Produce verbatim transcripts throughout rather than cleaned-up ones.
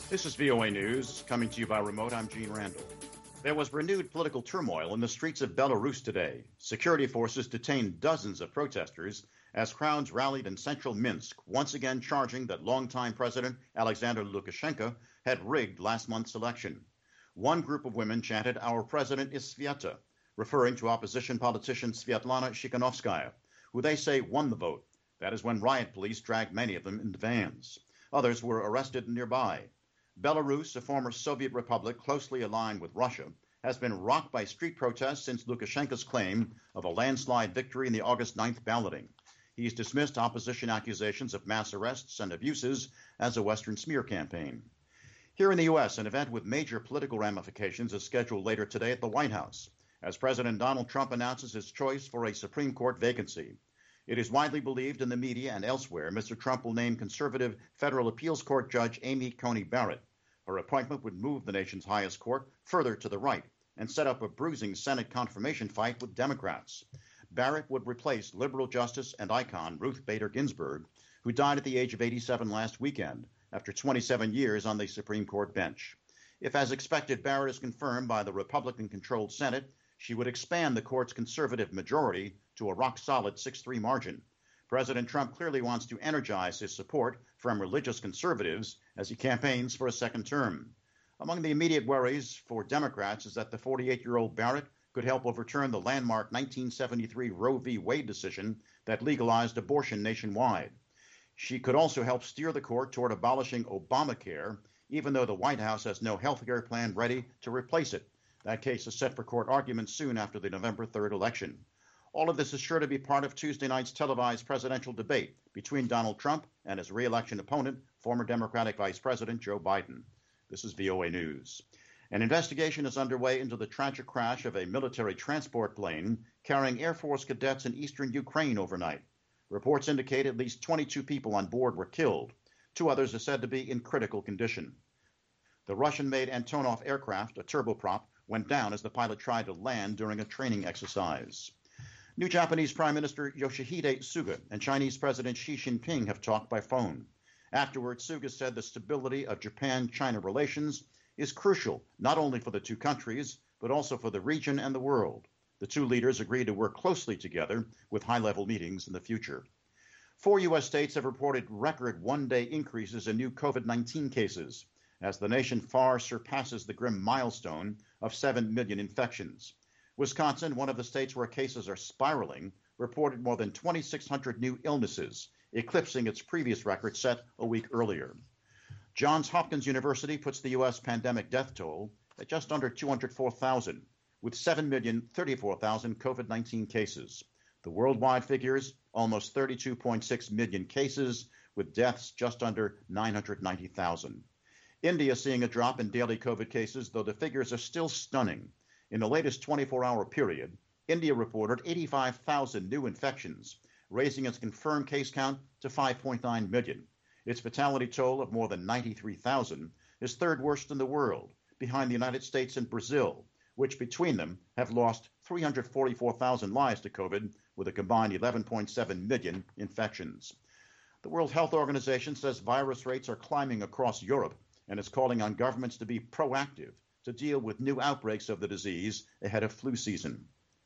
This is V O A News, coming to you by remote. I'm Gene Randall. There was renewed political turmoil in the streets of Belarus today. Security forces detained dozens of protesters as crowds rallied in central Minsk, once again charging that longtime President Alexander Lukashenko had rigged last month's election. One group of women chanted, "Our president is Sveta," referring to opposition politician Svetlana Tikhanovskaya, who they say won the vote. That is when riot police dragged many of them into vans. Others were arrested nearby. Belarus, a former Soviet republic closely aligned with Russia, has been rocked by street protests since Lukashenko's claim of a landslide victory in the August ninth balloting. He's dismissed opposition accusations of mass arrests and abuses as a Western smear campaign. Here in the U S, an event with major political ramifications is scheduled later today at the White House, as President Donald Trump announces his choice for a Supreme Court vacancy. It is widely believed in the media and elsewhere Mister Trump will name conservative federal appeals court judge Amy Coney Barrett. Her appointment would move the nation's highest court further to the right and set up a bruising Senate confirmation fight with Democrats. Barrett would replace liberal justice and icon Ruth Bader Ginsburg, who died at the age of eighty-seven last weekend after twenty-seven years on the Supreme Court bench. If, as expected, Barrett is confirmed by the Republican-controlled Senate, she would expand the court's conservative majority to a rock-solid six three margin. President Trump clearly wants to energize his support from religious conservatives as he campaigns for a second term. Among the immediate worries for Democrats is that the forty-eight-year-old Barrett could help overturn the landmark nineteen seventy-three Roe v. Wade decision that legalized abortion nationwide. She could also help steer the court toward abolishing Obamacare, even though the White House has no health care plan ready to replace it. That case is set for court argument soon after the November third election. All of this is sure to be part of Tuesday night's televised presidential debate between Donald Trump and his re-election opponent, former Democratic Vice President Joe Biden. This is V O A News. An investigation is underway into the tragic crash of a military transport plane carrying Air Force cadets in eastern Ukraine overnight. Reports indicate at least twenty-two people on board were killed. Two others are said to be in critical condition. The Russian-made Antonov aircraft, a turboprop, went down as the pilot tried to land during a training exercise. New Japanese Prime Minister Yoshihide Suga and Chinese President Xi Jinping have talked by phone. Afterwards, Suga said the stability of Japan-China relations is crucial not only for the two countries, but also for the region and the world. The two leaders agreed to work closely together with high-level meetings in the future. Four U S states have reported record one-day increases in new COVID nineteen cases, as the nation far surpasses the grim milestone of seven million infections. Wisconsin, one of the states where cases are spiraling, reported more than twenty-six hundred new illnesses, eclipsing its previous record set a week earlier. Johns Hopkins University puts the U S pandemic death toll at just under two hundred four thousand, with seven million thirty-four thousand COVID nineteen cases. The worldwide figures, almost thirty-two point six million cases, with deaths just under nine hundred ninety thousand. India seeing a drop in daily COVID cases, though the figures are still stunning. In the latest twenty-four hour period, India reported eighty-five thousand new infections, raising its confirmed case count to five point nine million. Its fatality toll of more than ninety-three thousand is third worst in the world, behind the United States and Brazil, which between them have lost three hundred forty-four thousand lives to COVID, with a combined eleven point seven million infections. The World Health Organization says virus rates are climbing across Europe and is calling on governments to be proactive to deal with new outbreaks of the disease ahead of flu season.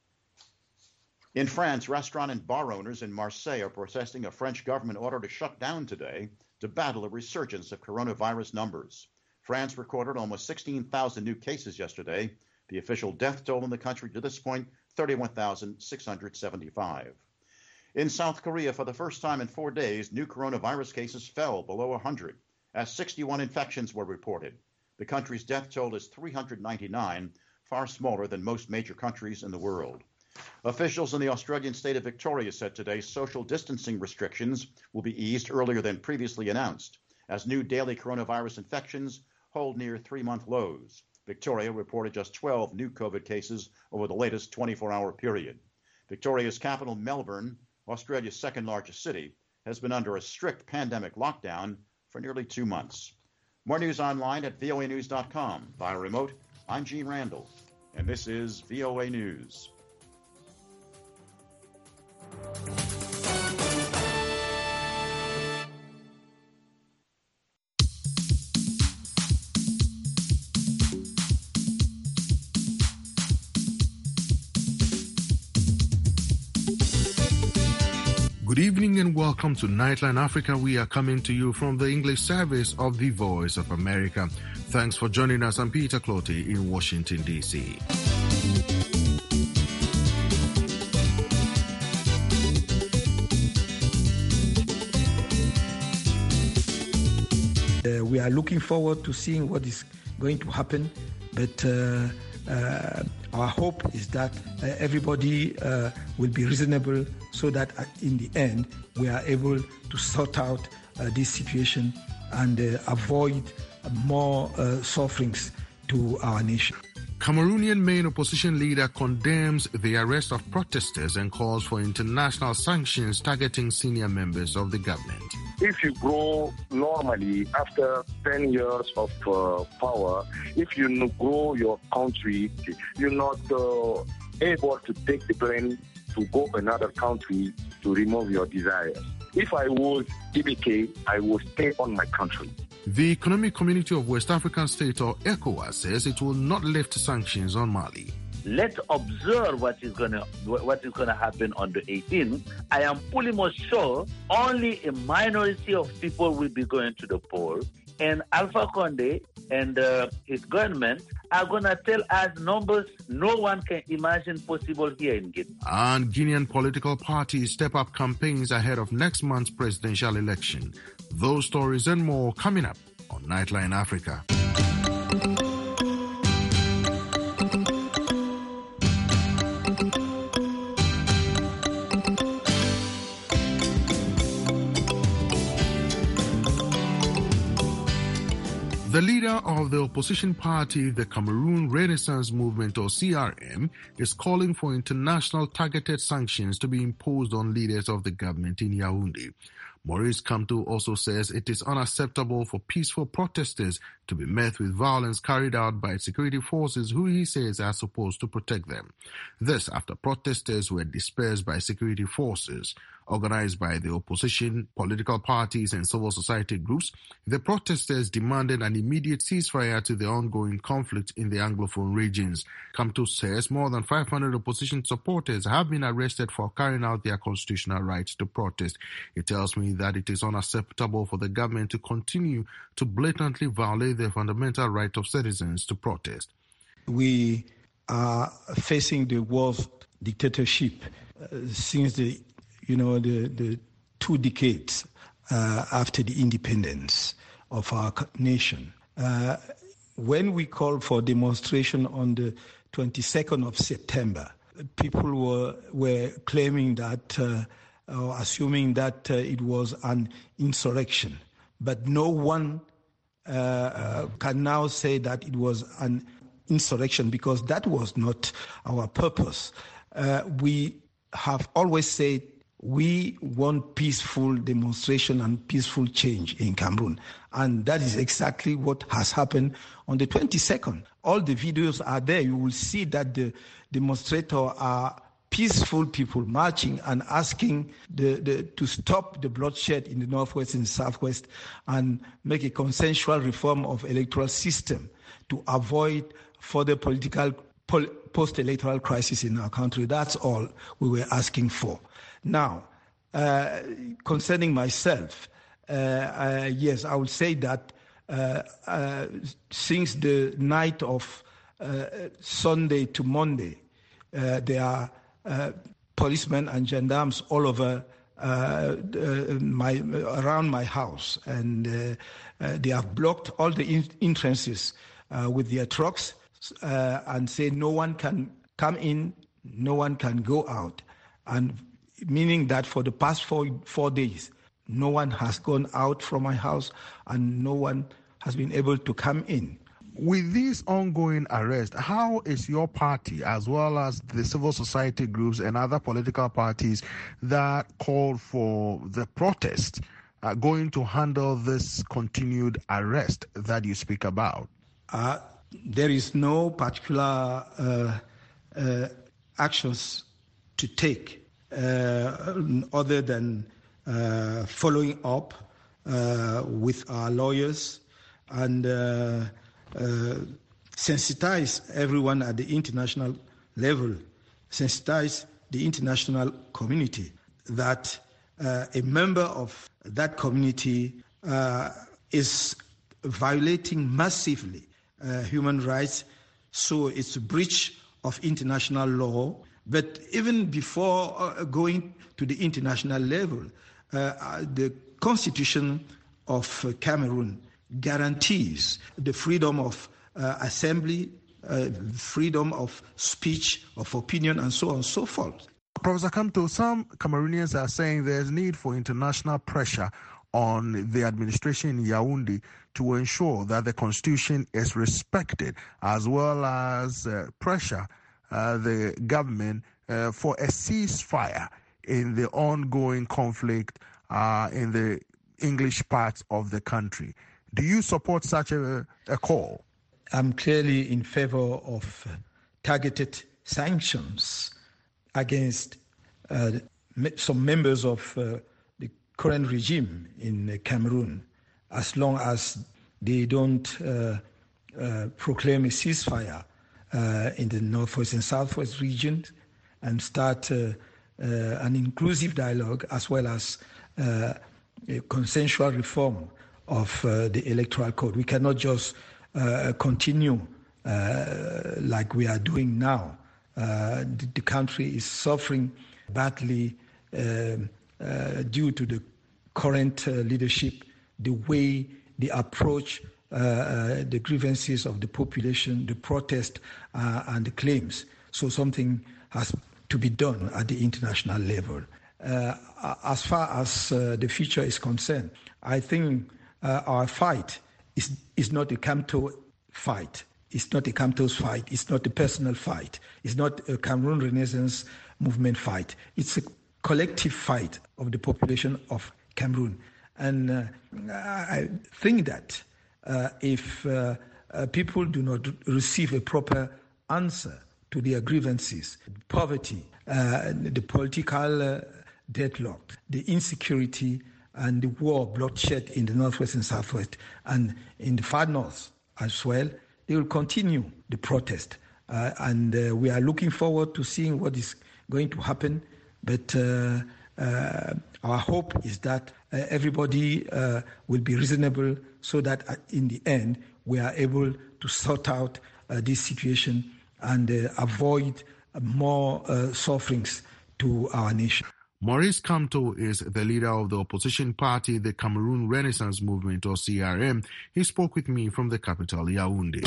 In France, restaurant and bar owners in Marseille are protesting a French government order to shut down today to battle a resurgence of coronavirus numbers. France recorded almost sixteen thousand new cases yesterday. The official death toll in the country to this point, thirty-one thousand six hundred seventy-five. In South Korea, for the first time in four days, new coronavirus cases fell below one hundred, as sixty-one infections were reported. The country's death toll is three hundred ninety-nine, far smaller than most major countries in the world. Officials in the Australian state of Victoria said today social distancing restrictions will be eased earlier than previously announced, as new daily coronavirus infections hold near three-month lows. Victoria reported just twelve new COVID cases over the latest twenty-four hour period. Victoria's capital, Melbourne, Australia's second-largest city, has been under a strict pandemic lockdown for nearly two months. More news online at V O A news dot com. Via remote, I'm Gene Randall, and this is V O A News. Good evening and welcome to Nightline Africa. We are coming to you from the English service of the Voice of America. Thanks for joining us. I'm Peter Clotty in Washington, D C. Uh, we are looking forward to seeing what is going to happen, but uh, uh, our hope is that uh, everybody uh, will be reasonable so that uh, in the end we are able to sort out uh, this situation and uh, avoid uh, more uh, sufferings to our nation. Cameroonian main opposition leader condemns the arrest of protesters and calls for international sanctions targeting senior members of the government. If you grow normally after ten years of uh, power, if you grow your country, you're not uh, able to take the plane to go another country to remove your desires. If I was D B K, I would stay on my country. The Economic Community of West African States, or ECOWAS, says it will not lift sanctions on Mali. Let's observe what is going to what is going to happen on the eighteenth. I am fully most sure only a minority of people will be going to the polls, and Alpha Condé and uh, his government are going to tell us numbers no one can imagine possible here in Guinea. And Guinean political parties step up campaigns ahead of next month's presidential election. Those stories and more coming up on Nightline Africa. The leader of the opposition party, the Cameroon Renaissance Movement, or C R M, is calling for international targeted sanctions to be imposed on leaders of the government in Yaoundé. Maurice Kamto also says it is unacceptable for peaceful protesters to be met with violence carried out by security forces who he says are supposed to protect them. This after protesters were dispersed by security forces. Organized by the opposition, political parties and civil society groups, the protesters demanded an immediate ceasefire to the ongoing conflict in the Anglophone regions. Kamto says more than five hundred opposition supporters have been arrested for carrying out their constitutional rights to protest. He tells me that it is unacceptable for the government to continue to blatantly violate the fundamental right of citizens to protest. We are facing the worst dictatorship uh, since the You know, the, the two decades uh, after the independence of our nation. Uh, when we called for demonstration on the twenty-second of September, people were were claiming that, uh, or assuming that uh, it was an insurrection. But no one uh, uh, can now say that it was an insurrection because that was not our purpose. Uh, we have always said we want peaceful demonstration and peaceful change in Cameroon. And that is exactly what has happened on the twenty-second. All the videos are there. You will see that the demonstrators are peaceful people marching and asking the, the, to stop the bloodshed in the northwest and southwest and make a consensual reform of electoral system to avoid further political pol- post-electoral crisis in our country. That's all we were asking for. Now, uh, concerning myself, uh, uh, yes, I would say that uh, uh, since the night of uh, Sunday to Monday, uh, there are uh, policemen and gendarmes all over uh, uh, my around my house, and uh, uh, they have blocked all the in- entrances uh, with their trucks uh, and say no one can come in, no one can go out, and meaning that for the past four, four days, no one has gone out from my house and no one has been able to come in. With these ongoing arrests, how is your party, as well as the civil society groups and other political parties that called for the protest, uh, going to handle this continued arrest that you speak about? Uh, there is no particular uh, uh, actions to take. Uh, other than uh, following up uh, with our lawyers and uh, uh, sensitize everyone at the international level, sensitize the international community that uh, a member of that community uh, is violating massively uh, human rights. So it's a breach of international law. But even before uh, going to the international level, uh, the Constitution of Cameroon guarantees the freedom of uh, assembly, uh, freedom of speech, of opinion, and so on and so forth. Professor Kamto, some Cameroonians are saying there's need for international pressure on the administration in Yaoundé to ensure that the constitution is respected, as well as uh, pressure uh, the government uh, for a ceasefire in the ongoing conflict uh, in the English parts of the country. Do you support such a, a call? I'm clearly in favor of uh, targeted sanctions against uh, some members of uh, the current regime in uh, Cameroon, as long as they don't uh, uh, proclaim a ceasefire uh, in the northwest and southwest regions and start uh, uh, an inclusive dialogue, as well as uh, a consensual reform of uh, the electoral code. We cannot just uh, continue uh, like we are doing now. Uh, the, the country is suffering badly uh, uh, due to the current uh, leadership, the way they approach uh, uh, the grievances of the population, the protest uh, and the claims. So something has to be done at the international level. Uh, as far as uh, the future is concerned, I think uh, our fight is, is not a Kamto fight. It's not a Kamto's fight. It's not a personal fight. It's not a Cameroon Renaissance movement fight. It's a collective fight of the population of Cameroon. And uh, I think that uh, if uh, uh, people do not receive a proper answer to their grievances, poverty, uh, the political uh, deadlock, the insecurity and the war, bloodshed in the northwest and southwest, and in the far north as well, they will continue the protest. Uh, and uh, we are looking forward to seeing what is going to happen. But uh, uh, our hope is that uh, everybody uh, will be reasonable, so that uh, in the end we are able to sort out uh, this situation and uh, avoid uh, more uh, sufferings to our nation. Maurice Kamto is the leader of the opposition party, the Cameroon Renaissance Movement, or C R M. He spoke with me from the capital, Yaoundé.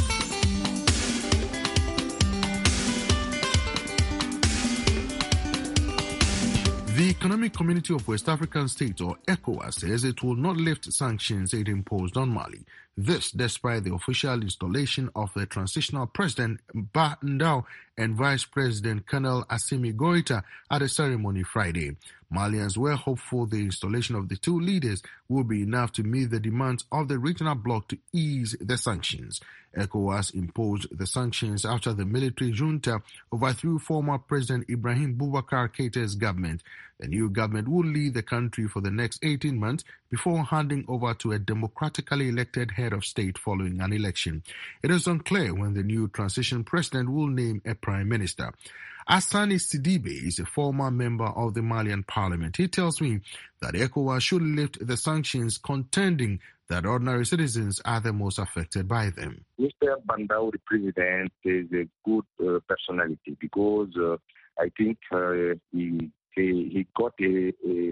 The Economic Community of West African States, or ECOWAS, says it will not lift sanctions it imposed on Mali. This despite the official installation of the transitional president Ba Ndao and Vice President Colonel Assimi Goita at a ceremony Friday. Malians were hopeful the installation of the two leaders will be enough to meet the demands of the regional bloc to ease the sanctions. ECOWAS imposed the sanctions after the military junta overthrew former President Ibrahim Boubacar Keita's government. The new government will lead the country for the next eighteen months before handing over to a democratically elected head of state following an election. It is unclear when the new transition president will name a prime minister. Asani Sidibe is a former member of the Malian parliament. He tells me that ECOWAS should lift the sanctions, contending that ordinary citizens are the most affected by them. Mister Bandao, the president, is a good uh, personality because uh, I think uh, he, he he got a, a,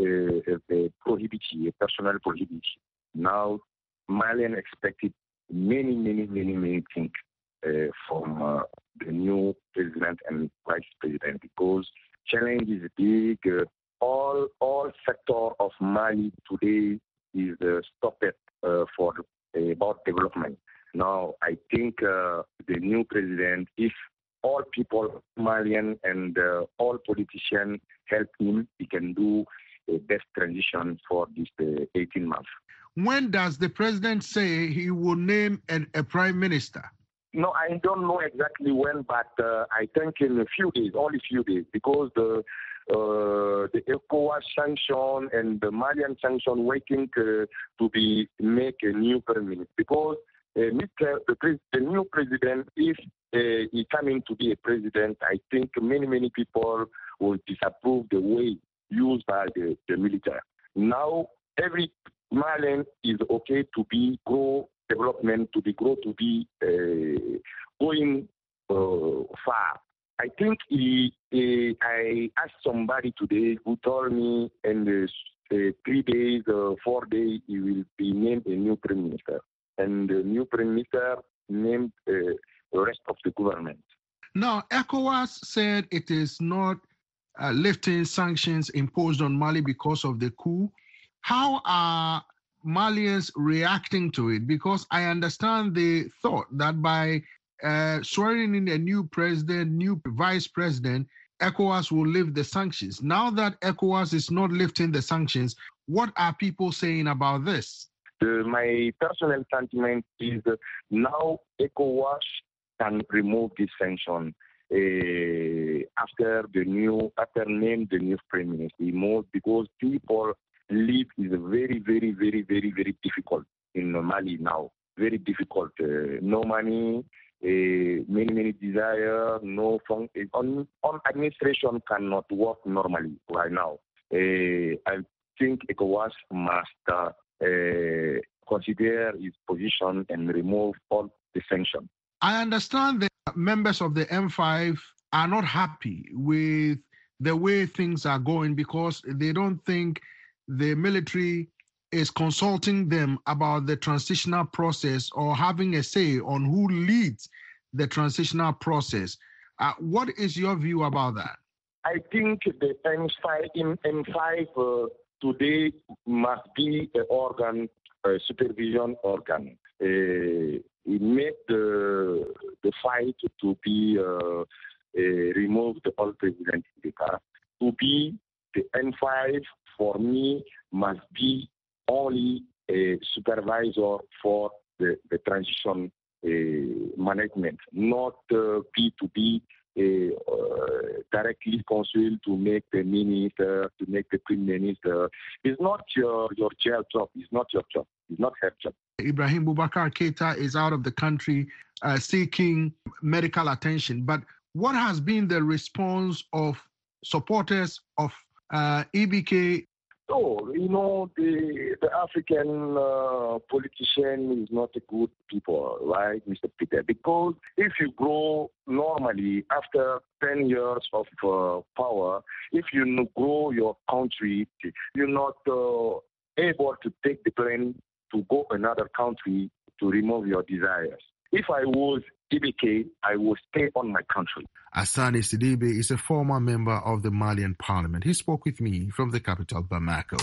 a, a prohibition, a personal prohibition. Now, Malian expected many, many, many, many things uh, from uh, the new president and vice president because challenge is big. Uh, all all sector of Mali today is uh, stopped uh, for uh, about development. Now, I think uh, the new president, if all people, Malian and uh, all politicians help him, he can do a best transition for this uh, eighteen months. When does the president say he will name an, a prime minister? No, I don't know exactly when, but uh, I think in a few days, only a few days, because the uh, the ECOWAS sanction and the Malian sanction waiting uh, to be make a new prime minister. Because uh, Mister The, pre- the new president, if uh, he coming to be a president, I think many many people will disapprove the way used by the, the military. Now, every Malian is okay to be grow development, to be grow, to be uh, going uh, far. I think he, he, I asked somebody today who told me in the uh, three days, uh, four days, he will be named a new prime minister. And the new prime minister named uh, the rest of the government. Now, ECOWAS said it is not uh, lifting sanctions imposed on Mali because of the coup. How are Malians reacting to it? Because I understand they thought that by uh, swearing in a new president, new vice president, ECOWAS will lift the sanctions. Now that ECOWAS is not lifting the sanctions, what are people saying about this? Uh, my personal sentiment is uh, now ECOWAS can remove this sanction uh, after the new, after name the new prime minister. More because people live is very, very, very, very, very difficult in Mali now. Very difficult. Uh, no money, uh, many, many desire, no fun. On, on administration cannot work normally right now. Uh, I think ECOWAS must uh, uh, consider its position and remove all the sanctions. I understand that members of the M five are not happy with the way things are going because they don't think the military is consulting them about the transitional process or having a say on who leads the transitional process. Uh, what is your view about that? I think the M five, M five uh, today must be an organ, a supervision organ. Uh, it made the, the fight to be uh, uh, removed all president to be the M five. For me, must be only a supervisor for the, the transition uh, management, not uh, be to be uh, uh, directly consul to make the minister, to make the prime minister. It's not your, your jail job. It's not your job. It's not her job. Ibrahim Boubacar Keita is out of the country uh, seeking medical attention. But what has been the response of supporters of uh, E B K? So, you know, the, the African uh, politician is not a good people, right, Mister Peter? Because if you grow normally after ten years of uh, power, if you grow your country, you're not uh, able to take the plane to go another country to remove your desires. If I was E B K, I would stay on my country. Asani Sidibe is a former member of the Malian parliament. He spoke with me from the capital, Bamako.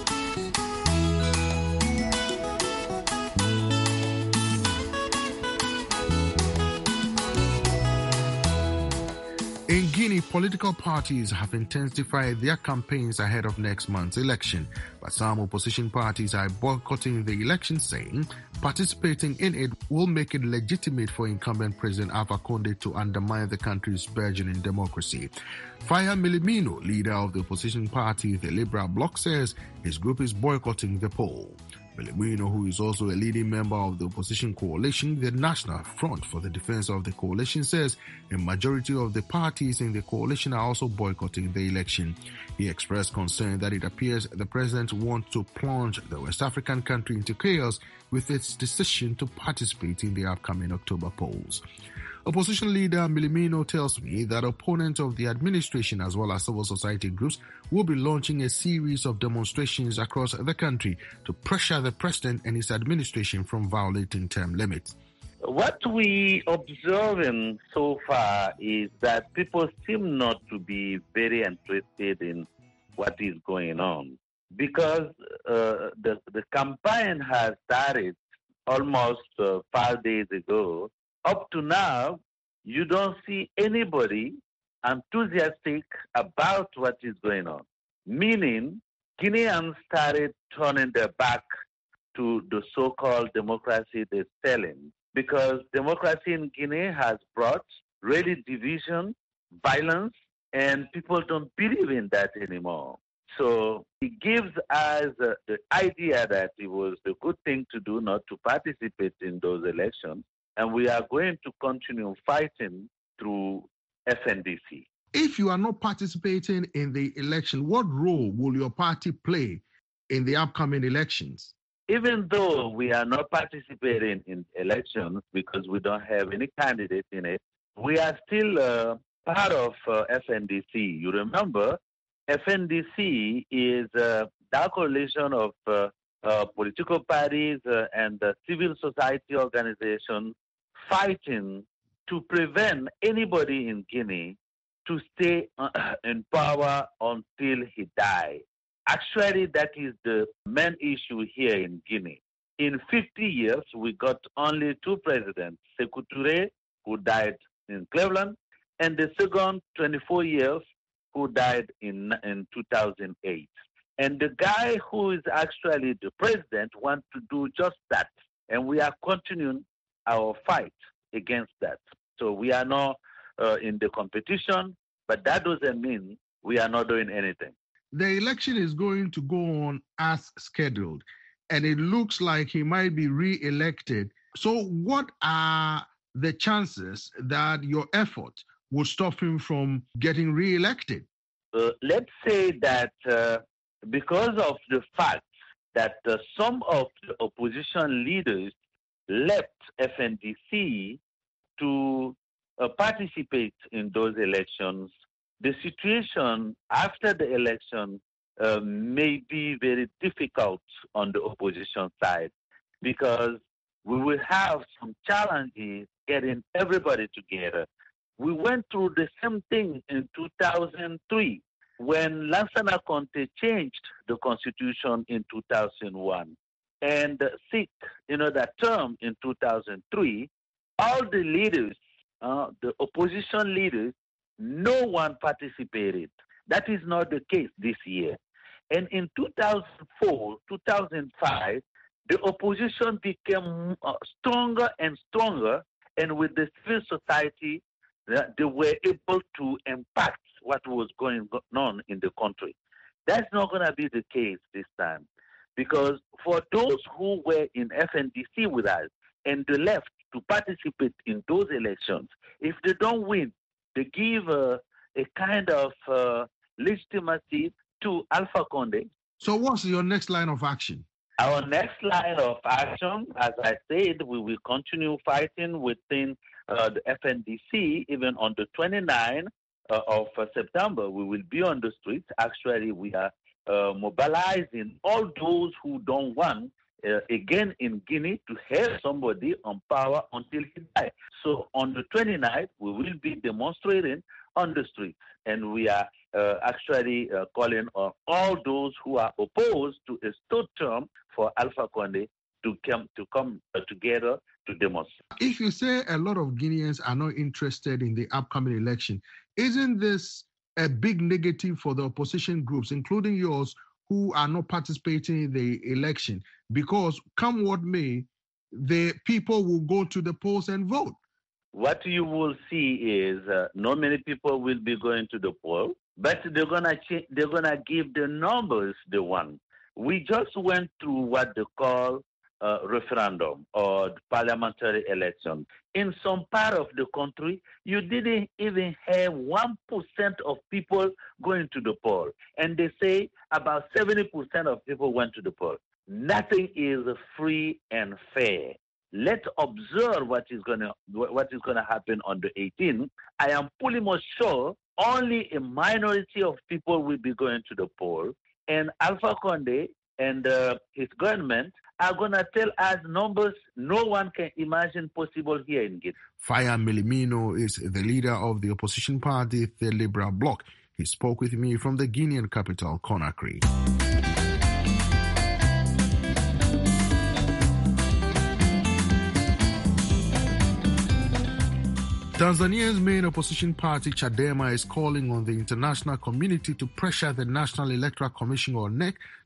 In Guinea, political parties have intensified their campaigns ahead of next month's election, but some opposition parties are boycotting the election, saying participating in it will make it legitimate for incumbent President Alpha Conde to undermine the country's burgeoning democracy. Faya Milimino, leader of the opposition party, the Liberal Bloc, says his group is boycotting the poll. Milimino, who is also a leading member of the opposition coalition, the National Front for the Defense of the Coalition, says a majority of the parties in the coalition are also boycotting the election. He expressed concern that it appears the president wants to plunge the West African country into chaos with its decision to participate in the upcoming October polls. Opposition leader Milimino tells me that opponents of the administration as well as civil society groups will be launching a series of demonstrations across the country to pressure the president and his administration from violating term limits. What we observing so far is that people seem not to be very interested in what is going on because uh, the, the campaign has started almost uh, five days ago. Up to now, you don't see anybody enthusiastic about what is going on, meaning Guineans started turning their back to the so-called democracy they're selling because democracy in Guinea has brought really division, violence, and people don't believe in that anymore. So it gives us uh, the idea that it was the good thing to do not to participate in those elections. And we are going to continue fighting through F N D C. If you are not participating in the election, what role will your party play in the upcoming elections? Even though we are not participating in elections because we don't have any candidate in it, we are still uh, part of uh, F N D C. You remember, F N D C is uh, that coalition of uh, uh, political parties uh, and uh, civil society organizations fighting to prevent anybody in Guinea to stay uh, in power until he dies. Actually, that is the main issue here in Guinea. In fifty years, we got only two presidents, Sékou Touré, who died in Cleveland, and the second, twenty-four years, who died in, in two thousand eight. And the guy who is actually the president wants to do just that. And we are continuing our fight against that. So we are not uh, in the competition, but that doesn't mean we are not doing anything. The election is going to go on as scheduled, and it looks like he might be re-elected. So what are the chances that your effort will stop him from getting re-elected? Uh, let's say that uh, because of the fact that uh, some of the opposition leaders left F N D C to uh, participate in those elections, the situation after the election uh, may be very difficult on the opposition side because we will have some challenges getting everybody together. We went through the same thing in two thousand three when Lansana Conté changed the constitution in two thousand one and seek, you know, that term in two thousand three. All the leaders, uh, the opposition leaders, no one participated. That is not the case this year. And in two thousand four, two thousand five, the opposition became uh, stronger and stronger, and with the civil society, uh, they were able to impact what was going on in the country. That's not going to be the case this time, because for those who were in F N D C with us and they left to participate in those elections, if they don't win, they give uh, a kind of uh, legitimacy to Alpha Condé. So what's your next line of action? Our next line of action, as I said, we will continue fighting within uh, the F N D C. Even on the twenty-ninth uh, of uh, September, we will be on the streets. Actually, we are uh, mobilizing all those who don't want, uh, again in Guinea, to have somebody on power until he dies. So on the twenty-ninth, we will be demonstrating on the streets, and we are uh, actually uh, calling on all those who are opposed to a third term for Alpha Condé to come to come uh, together to demonstrate. If you say a lot of Guineans are not interested in the upcoming election, isn't this a big negative for the opposition groups, including yours, who are not participating in the election? Because come what may, the people will go to the polls and vote. What you will see is uh, not many people will be going to the poll, but they're gonna ch- they're gonna give the numbers they want. We just went through what they call uh, referendum or parliamentary election. In some part of the country, you didn't even have one percent of people going to the poll, and they say about seventy percent of people went to the poll. Nothing is free and fair. Let's observe what is gonna what is gonna happen on the eighteenth. I am pretty much sure only a minority of people will be going to the poll, and Alpha Condé and uh, his government are gonna tell us numbers no one can imagine possible here in Guinea. Faya Melimino is the leader of the opposition party, the Liberal Bloc. He spoke with me from the Guinean capital, Conakry. Tanzania's main opposition party, Chadema, is calling on the international community to pressure the National Electoral Commission, or N E C,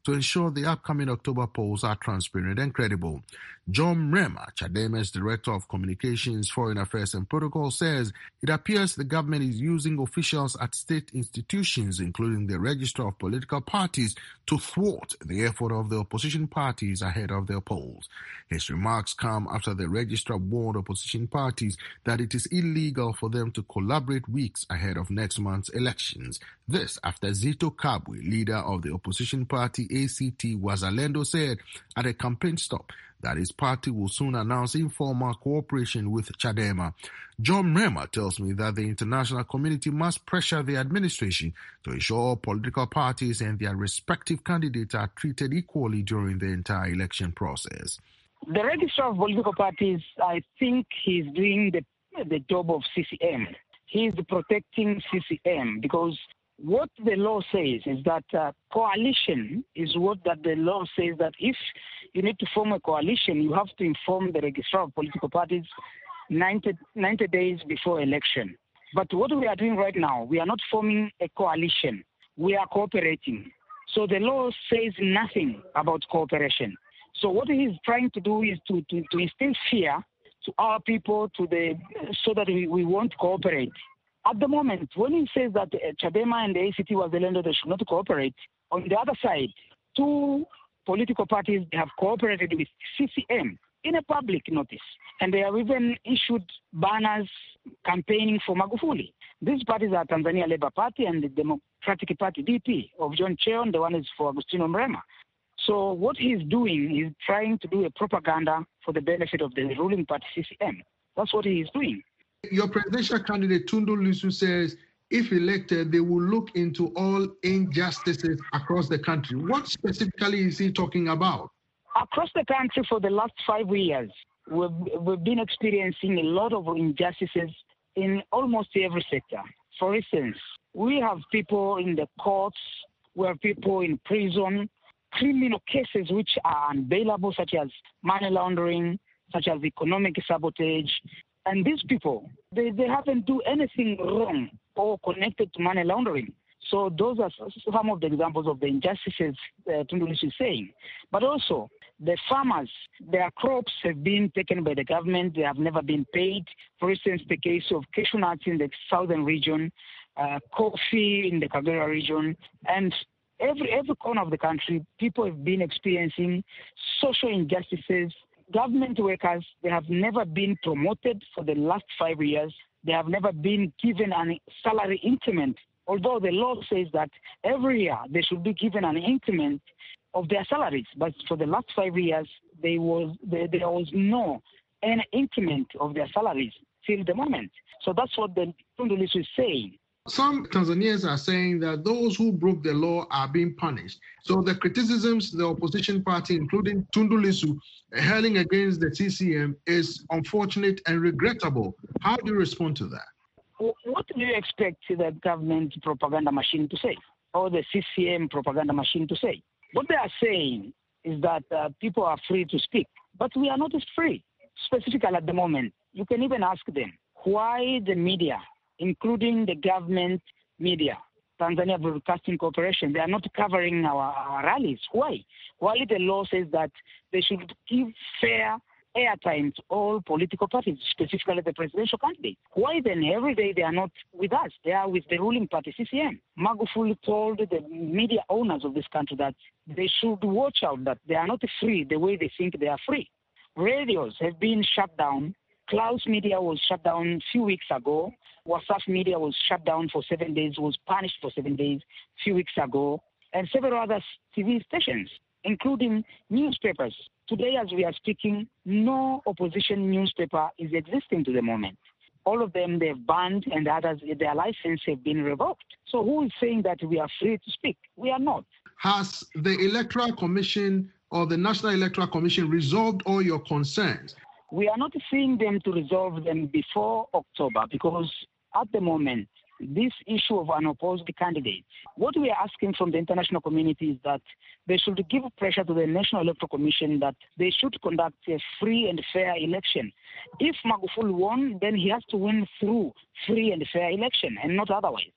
to ensure the upcoming October polls are transparent and credible. John Mrema, Chadema's Director of Communications, Foreign Affairs and Protocol, says it appears the government is using officials at state institutions, including the Register of Political Parties, to thwart the effort of the opposition parties ahead of their polls. His remarks come after the registrar warned opposition parties that it is illegal for them to collaborate weeks ahead of next month's elections. This after Zito Kabwe, leader of the opposition party A C T Wazalendo, said at a campaign stop that his party will soon announce informal cooperation with Chadema. John Mrema tells me that the international community must pressure the administration to ensure all political parties and their respective candidates are treated equally during the entire election process. The registrar of political parties, I think he's doing the, the job of C C M. He's protecting C C M because what the law says is that uh, coalition is what that the law says that if you need to form a coalition, you have to inform the registrar of political parties ninety, ninety days before election. But what we are doing right now, we are not forming a coalition. We are cooperating. So the law says nothing about cooperation. So what he is trying to do is to, to, to instill fear to our people to the so that we, we won't cooperate. At the moment, when he says that uh, Chadema and the A C T Wazalendo, they should not cooperate, on the other side, two political parties have cooperated with C C M in a public notice. And they have even issued banners campaigning for Magufuli. These parties are Tanzania Labour Party and the Democratic Party, D P, of John Cheon. The one is for Agustino Mrema. So what he's doing is trying to do a propaganda for the benefit of the ruling party, C C M. That's what he is doing. Your presidential candidate, Tundu Lissu, says if elected, they will look into all injustices across the country. What specifically is he talking about? Across the country for the last five years, we've, we've been experiencing a lot of injustices in almost every sector. For instance, we have people in the courts, we have people in prison, criminal cases which are unbailable, such as money laundering, such as economic sabotage. And these people, they, they haven't do anything wrong or connected to money laundering. So those are some of the examples of the injustices uh, Tundu Lissu is saying. But also, the farmers, their crops have been taken by the government. They have never been paid. For instance, the case of cashew nuts in the southern region, uh, coffee in the Kagera region, and every every corner of the country, people have been experiencing social injustices. Government workers, they have never been promoted for the last five years. They have never been given a salary increment, although the law says that every year they should be given an increment of their salaries. But for the last five years, they was, there, there was no any increment of their salaries till the moment. So that's what the Tundu Lissu is saying. Some Tanzanians are saying that those who broke the law are being punished. So the criticisms the opposition party, including Tundu Lissu, hurling against the C C M is unfortunate and regrettable. How do you respond to that? What do you expect the government propaganda machine to say, or the C C M propaganda machine to say? What they are saying is that uh, people are free to speak, but we are not as free, specifically at the moment. You can even ask them why the media, including the government media, Tanzania Broadcasting Corporation, they are not covering our, our rallies. Why? Why the law says that they should give fair airtime to all political parties, specifically the presidential candidate? Why then every day they are not with us? They are with the ruling party, C C M. Magufuli told the media owners of this country that they should watch out that they are not free the way they think they are free. Radios have been shut down. Klaus Media was shut down a few weeks ago. WhatsApp Media was shut down for seven days, was punished for seven days a few weeks ago, and several other T V stations, including newspapers. Today, as we are speaking, no opposition newspaper is existing to the moment. All of them, they've banned, and others, their license have been revoked. So who is saying that we are free to speak? We are not. Has the Electoral Commission or the National Electoral Commission resolved all your concerns? We are not seeing them to resolve them before October because at the moment, this issue of unopposed candidate, what we are asking from the international community is that they should give pressure to the National Electoral Commission that they should conduct a free and fair election. If Magufuli won, then he has to win through free and fair election and not otherwise.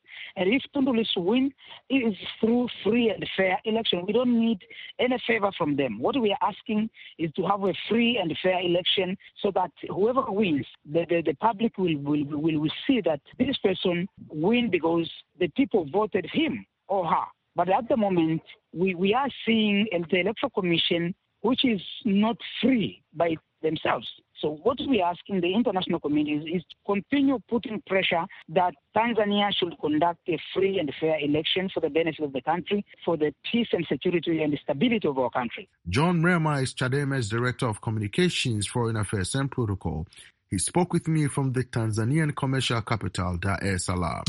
And if Tundu Lissu win, it is through free and fair election. We don't need any favor from them. What we are asking is to have a free and fair election so that whoever wins, the, the, the public will, will, will, will see that this person win because the people voted him or her. But at the moment, we, we are seeing the Electoral Commission, which is not free by themselves. So what we are asking the international community is, is to continue putting pressure that Tanzania should conduct a free and fair election for the benefit of the country, for the peace and security and stability of our country. John Mrema is Chadema's Director of Communications, Foreign Affairs and Protocol. He spoke with me from the Tanzanian commercial capital, Dar es Salaam.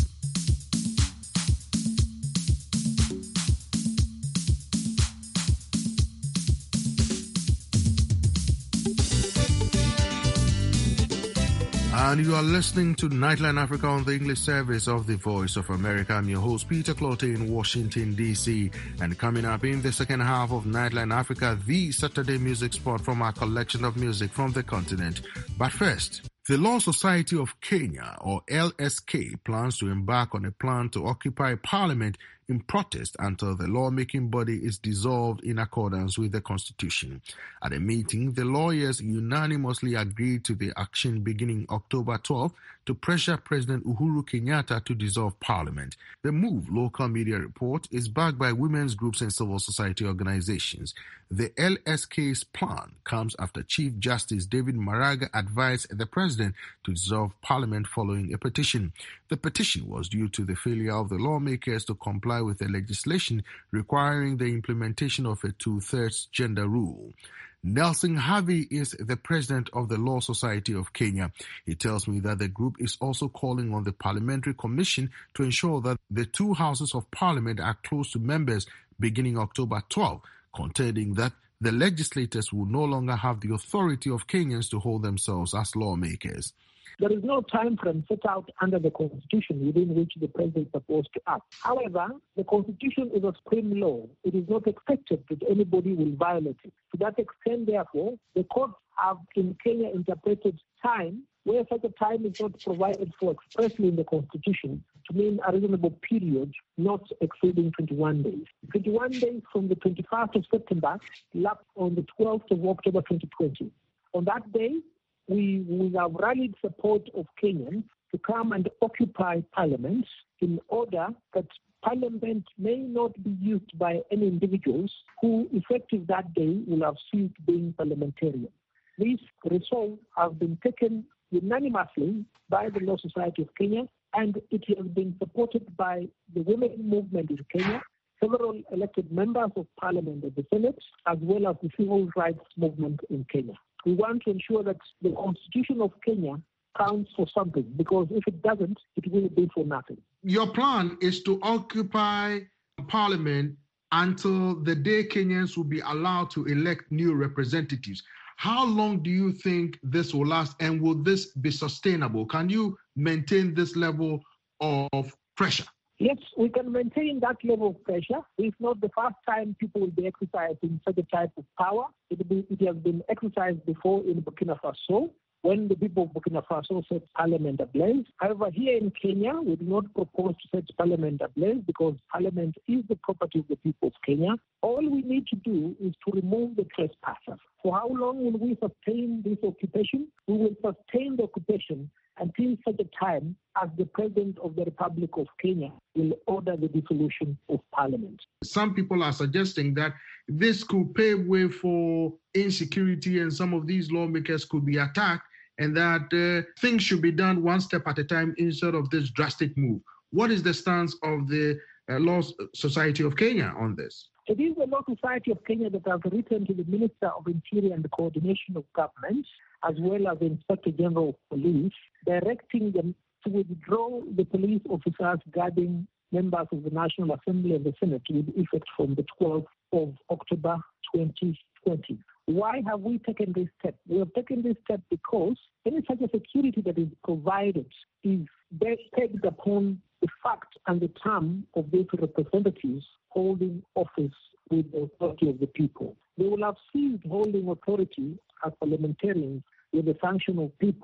And you are listening to Nightline Africa on the English service of the Voice of America. I'm your host, Peter Clote in Washington, D C. And coming up in the second half of Nightline Africa, the Saturday music spot from our collection of music from the continent. But first, the Law Society of Kenya, or L S K, plans to embark on a plan to occupy Parliament in protest until the lawmaking body is dissolved in accordance with the Constitution. At a meeting, the lawyers unanimously agreed to the action beginning October twelfth to pressure President Uhuru Kenyatta to dissolve Parliament. The move, local media report, is backed by women's groups and civil society organizations. The L S K's plan comes after Chief Justice David Maraga advised the president to dissolve Parliament following a petition. The petition was due to the failure of the lawmakers to comply with the legislation requiring the implementation of a two-thirds gender rule. Nelson Harvey is the president of the Law Society of Kenya. He tells me that the group is also calling on the Parliamentary Commission to ensure that the two houses of Parliament are close to members beginning October twelfth, contending that the legislators will no longer have the authority of Kenyans to hold themselves as lawmakers. There is no time frame set out under the Constitution within which the President is supposed to act. However, the Constitution is a supreme law. It is not expected that anybody will violate it. To that extent, therefore, the courts have in Kenya interpreted time where such a time is not provided for expressly in the Constitution to mean a reasonable period not exceeding twenty-one days. twenty-one days from the twenty-first of September lapsed on the twelfth of October twenty twenty. On that day, we, we have rallied support of Kenyans to come and occupy Parliament in order that Parliament may not be used by any individuals who, effective that day, will have ceased being parliamentarian. This resolve has been taken unanimously by the Law Society of Kenya, and it has been supported by the women movement in Kenya, several elected members of Parliament and the Senate, as well as the civil rights movement in Kenya. We want to ensure that the Constitution of Kenya counts for something, because if it doesn't, it will be for nothing. Your plan is to occupy Parliament until the day Kenyans will be allowed to elect new representatives. How long do you think this will last, and will this be sustainable? Can you maintain this level of pressure? Yes, we can maintain that level of pressure. It's not the first time people will be exercising such a type of power. It, be, it has been exercised before in Burkina Faso, when the people of Burkina Faso set parliament ablaze. However, here in Kenya, we do not propose to set parliament ablaze because parliament is the property of the people of Kenya. All we need to do is to remove the trespassers. For how long will we sustain this occupation? We will sustain the occupation until such a time as the President of the Republic of Kenya will order the dissolution of Parliament. Some people are suggesting that this could pave way for insecurity and some of these lawmakers could be attacked, and that uh, things should be done one step at a time instead of this drastic move. What is the stance of the uh, Law Society of Kenya on this? It is the Law Society of Kenya that has written to the Minister of Interior and the Coordination of Government, as well as the Inspector General of Police, directing them to withdraw the police officers guarding members of the National Assembly and the Senate with effect from the twelfth of October twenty twenty. Why have we taken this step? We have taken this step because any such a security that is provided is based pegged upon the fact and the term of these representatives holding office with the authority of the people. They will have ceased holding authority as parliamentarians with the sanction of people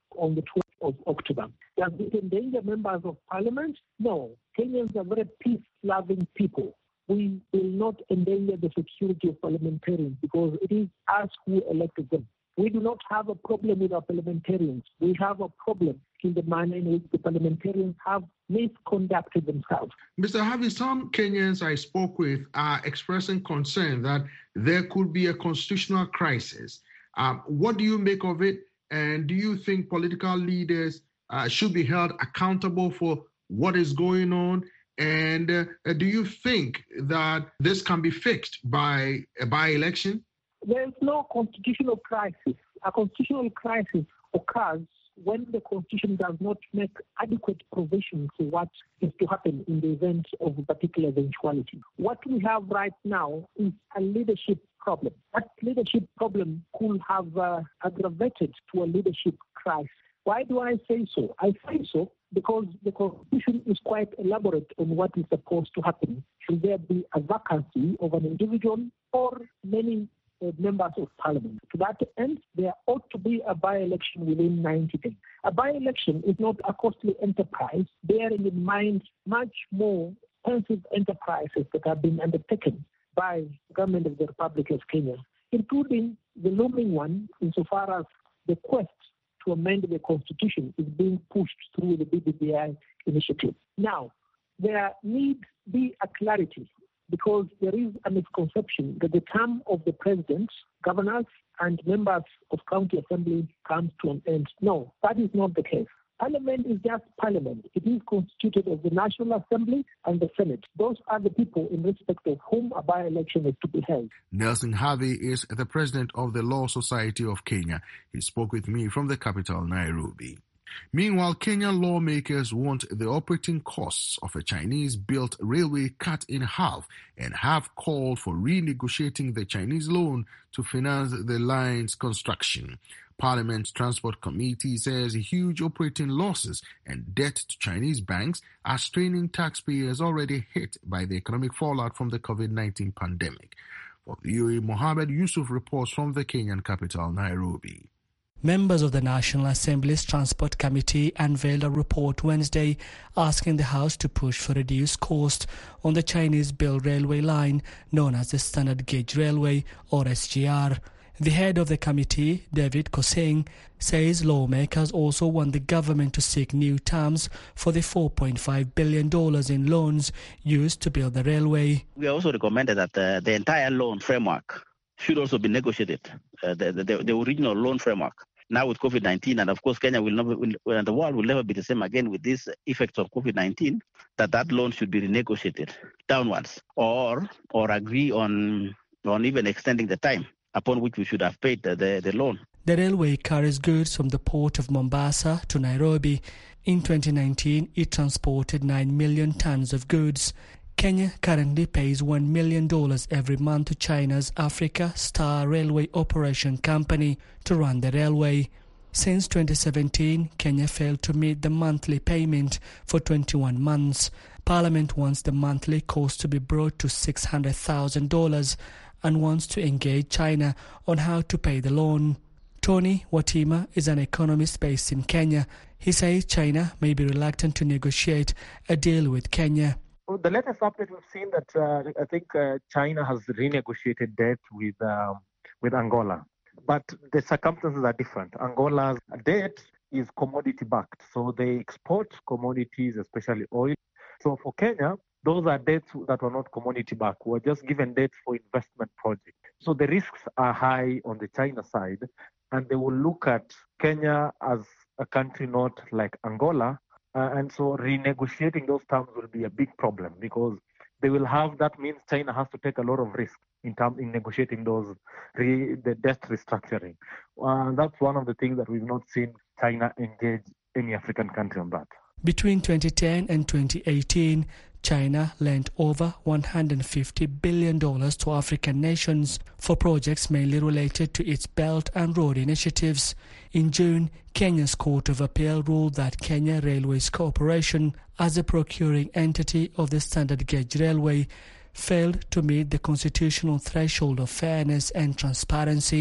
on the twelfth of October. Does it endanger members of parliament? No. Kenyans are very peace-loving people. We will not endanger the security of parliamentarians because it is us who elected them. We do not have a problem with our parliamentarians. We have a problem in the manner in which the parliamentarians have misconducted themselves. Mister Harvey, some Kenyans I spoke with are expressing concern that there could be a constitutional crisis. Um, what do you make of it? And do you think political leaders uh, should be held accountable for what is going on? And uh, do you think that this can be fixed by a by-election? There is no constitutional crisis. A constitutional crisis occurs when the Constitution does not make adequate provision for what is to happen in the event of a particular eventuality. What we have right now is a leadership problem. That leadership problem could have uh, aggravated to a leadership crisis. Why do I say so? I say so because the Constitution is quite elaborate on what is supposed to happen. Should there be a vacancy of an individual or many uh, members of parliament? To that end, there ought to be a by-election within ninety days. A by-election is not a costly enterprise, bearing in mind much more expensive enterprises that have been undertaken by the government of the Republic of Kenya, including the looming one insofar as the quest to amend the Constitution is being pushed through the B B B I initiative. Now, there needs be a clarity because there is a misconception that the term of the president, governors, and members of county assembly comes to an end. No, that is not the case. Parliament is just parliament. It is constituted of the National Assembly and the Senate. Those are the people in respect of whom a by-election is to be held. Nelson Harvey is the president of the Law Society of Kenya. He spoke with me from the capital, Nairobi. Meanwhile, Kenyan lawmakers want the operating costs of a Chinese-built railway cut in half and have called for renegotiating the Chinese loan to finance the line's construction. Parliament's Transport Committee says huge operating losses and debt to Chinese banks are straining taxpayers already hit by the economic fallout from the COVID nineteen pandemic. For V O A, Mohammed Yusuf reports from the Kenyan capital, Nairobi. Members of the National Assembly's Transport Committee unveiled a report Wednesday asking the House to push for reduced cost on the Chinese-built railway line known as the Standard Gauge Railway, or S G R. The head of the committee, David Koseng, says lawmakers also want the government to seek new terms for the four point five billion dollars in loans used to build the railway. We also recommended that uh, the entire loan framework should also be negotiated, uh, the, the, the original loan framework. Now with COVID nineteen, and of course Kenya will never, will, and the world will never be the same again with these effects of COVID nineteen, that that loan should be renegotiated downwards or or agree on, on even extending the time upon which we should have paid the, the, the loan. The railway carries goods from the port of Mombasa to Nairobi. In twenty nineteen, it transported nine million tons of goods. Kenya currently pays one million dollars every month to China's Africa Star Railway Operation Company to run the railway. Since twenty seventeen, Kenya failed to meet the monthly payment for twenty-one months. Parliament wants the monthly cost to be brought to six hundred thousand dollars and wants to engage China on how to pay the loan. Tony Watima is an economist based in Kenya. He says China may be reluctant to negotiate a deal with Kenya. Well, the latest update we've seen that uh, I think uh, China has renegotiated debt with um, with Angola, but the circumstances are different. Angola's debt is commodity backed, so they export commodities, especially oil. So for Kenya, those are debts that were not commodity backed. We're just given debt for investment projects. So the risks are high on the China side, and they will look at Kenya as a country not like Angola. Uh, and so renegotiating those terms will be a big problem because they will have, that means China has to take a lot of risk in terms in negotiating those re, the debt restructuring. Uh, that's one of the things that we've not seen China engage any African country on that. Between twenty ten and twenty eighteen, China lent over one hundred fifty billion dollars to African nations for projects mainly related to its Belt and Road initiatives. In June, Kenya's Court of Appeal ruled that Kenya Railways Corporation, as a procuring entity of the Standard Gauge Railway, failed to meet the constitutional threshold of fairness and transparency.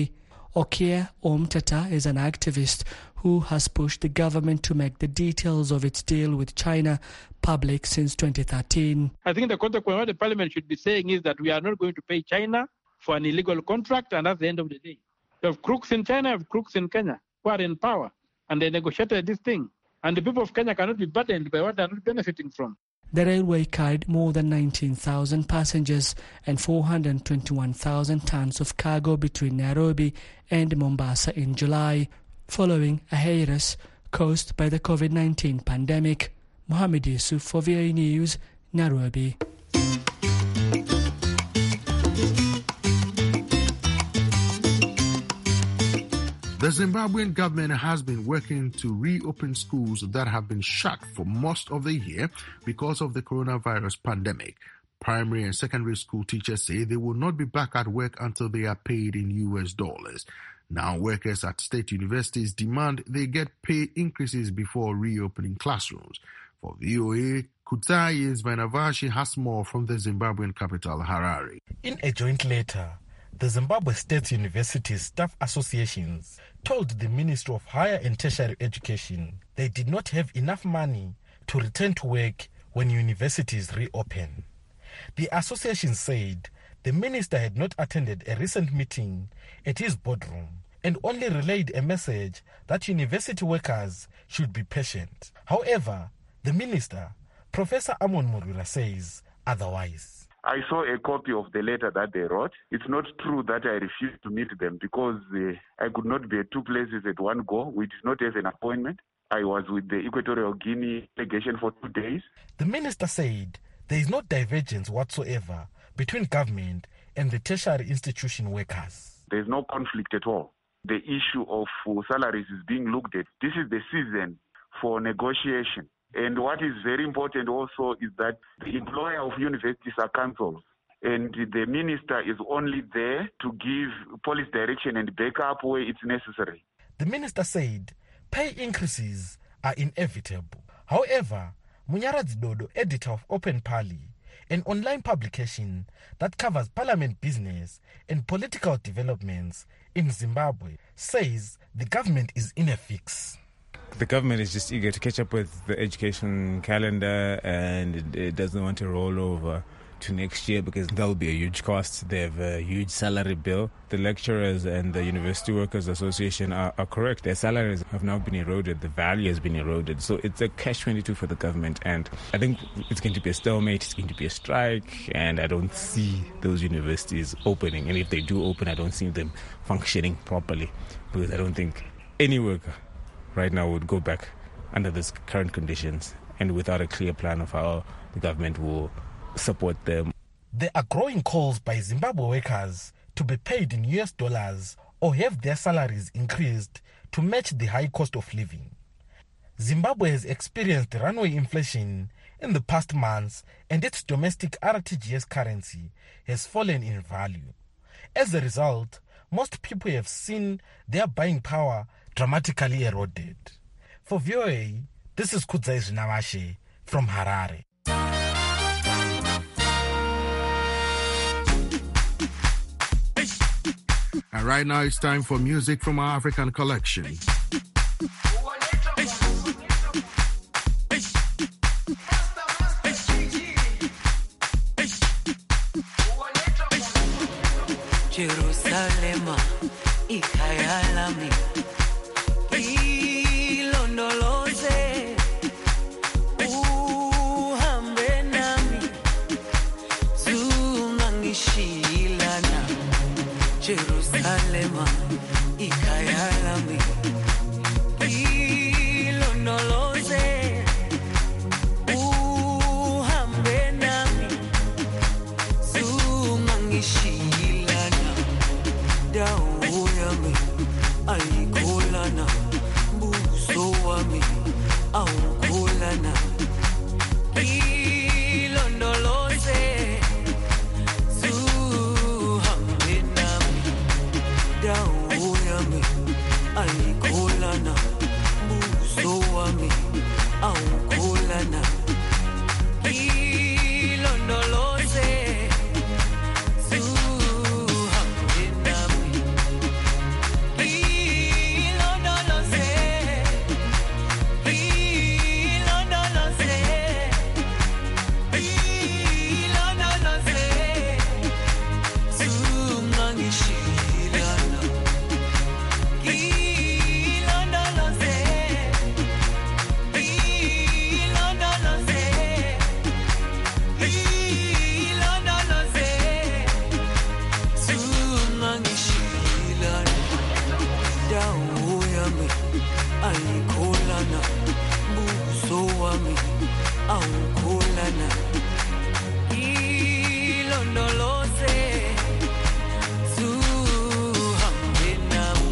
Okia Omtata is an activist who has pushed the government to make the details of its deal with China public since twenty thirteen. I think the consequence of the parliament should be saying is that we are not going to pay China for an illegal contract, and that's the end of the day. You have crooks in China, you have crooks in Kenya who are in power, and they negotiated this thing. And the people of Kenya cannot be burdened by what they are not benefiting from. The railway carried more than nineteen thousand passengers and four hundred twenty-one thousand tons of cargo between Nairobi and Mombasa in July, following a hiatus caused by the COVID nineteen pandemic. Mohammed Yusuf for V O A News, Nairobi. The Zimbabwean government has been working to reopen schools that have been shut for most of the year because of the coronavirus pandemic. Primary and secondary school teachers say they will not be back at work until they are paid in U S dollars. Now, workers at state universities demand they get pay increases before reopening classrooms. For V O A, Kutayi Vainavashi has more from the Zimbabwean capital, Harare. In a joint letter, the Zimbabwe State Universities Staff Associations told the Ministry of Higher and Tertiary Education they did not have enough money to return to work when universities reopen. The association said the minister had not attended a recent meeting at his boardroom and only relayed a message that university workers should be patient. However, the minister, Professor Amon Murura, says otherwise. I saw a copy of the letter that they wrote. It's not true that I refused to meet them because uh, I could not be at two places at one go. We did not have an appointment. I was with the Equatorial Guinea delegation for two days. The minister said there is no divergence whatsoever between government and the tertiary institution workers. There is no conflict at all. The issue of uh, salaries is being looked at. This is the season for negotiation. And what is very important also is that the employer of universities are councils, and the minister is only there to give policy direction and backup where it's necessary. The minister said pay increases are inevitable. However, Munyaradzi Dodo, editor of Open Parley, an online publication that covers parliament business and political developments in Zimbabwe, says the government is in a fix. The government is just eager to catch up with the education calendar, and it, it doesn't want to roll over to next year because that will be a huge cost. They have a huge salary bill. The lecturers and the University Workers Association are, are correct. Their salaries have now been eroded. The value has been eroded. So it's a catch twenty-two for the government. And I think it's going to be a stalemate. It's going to be a strike. And I don't see those universities opening. And if they do open, I don't see them functioning properly because I don't think any worker right now would go back under these current conditions and without a clear plan of how the government will support them. There are growing calls by Zimbabwe workers to be paid in U S dollars or have their salaries increased to match the high cost of living. Zimbabwe has experienced runaway inflation in the past months, and its domestic R T G S currency has fallen in value. As a result, most people have seen their buying power dramatically eroded. For V O A, this is Kudzai Zvinavashe from Harare. And right now it's time for music from our African collection. Jerusalem, ikayalami, ilondoloze, uhambe nami, zungangishilana. Jerusalem, ikayalami, ilondoloze, uhambe nami, zungangishilana. Dawo yami ayikholana, buso wami awukholana. Ilondoloze, zuhambe nami. Dawo yami ayikholana, buso wami awukholana. Ilondoloze, ayikholana buso wami awukholana ilondoloze zuhambe nami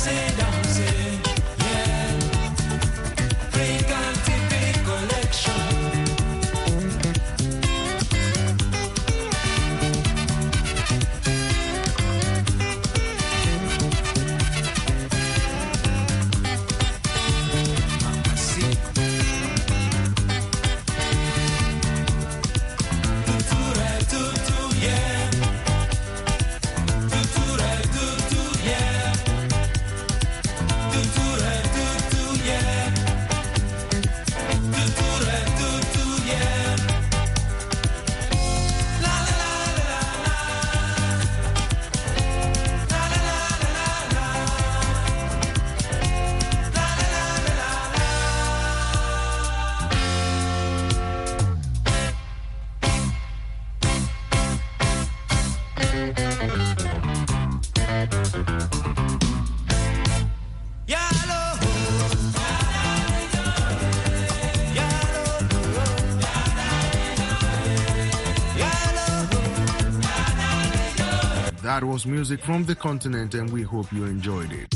That was music from the continent, and we hope you enjoyed it.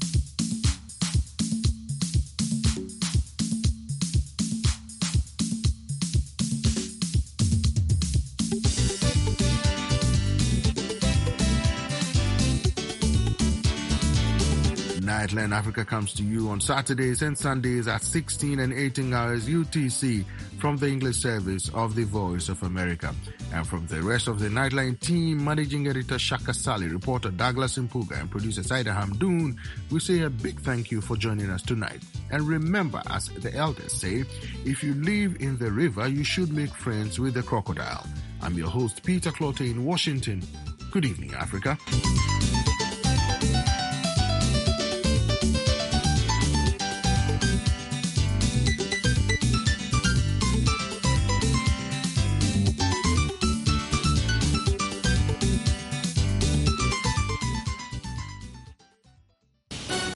Nightline Africa comes to you on Saturdays and Sundays at sixteen and eighteen hours U T C from the English service of the Voice of America. And from the rest of the Nightline team, Managing Editor Shaka Sali, reporter Douglas Impuga, and producer Saida Hamdoon, we say a big thank you for joining us tonight. And remember, as the elders say, if you live in the river, you should make friends with the crocodile. I'm your host, Peter Clotte in Washington. Good evening, Africa.